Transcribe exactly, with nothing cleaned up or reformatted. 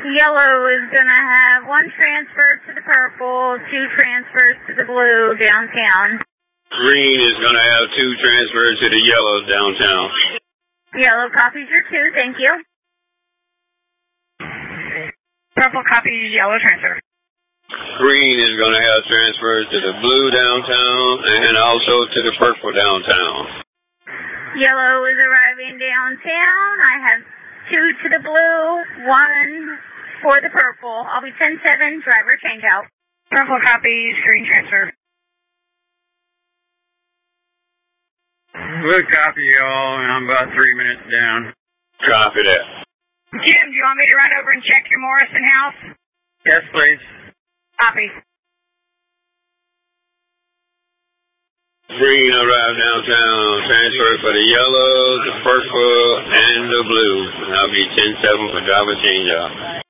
Yellow is going to have one transfer to the purple, two transfers to the blue downtown. Green is going to have two transfers to the yellow downtown. Yellow copies your two, thank you. Purple copies yellow transfer. Green is going to have transfers to the blue downtown and also to the purple downtown. Yellow is arriving downtown. I have two to the blue, one for the purple. I'll be ten seven, driver change out. Purple copies, green transfer. Good copy, y'all, and I'm about three minutes down. Copy that. Jim, do you want me to run over and check your Morrison house? Yes, please. Copy. Green arrived downtown, transfer for the yellow, the purple, and the blue. And I'll be ten seven for driver change out.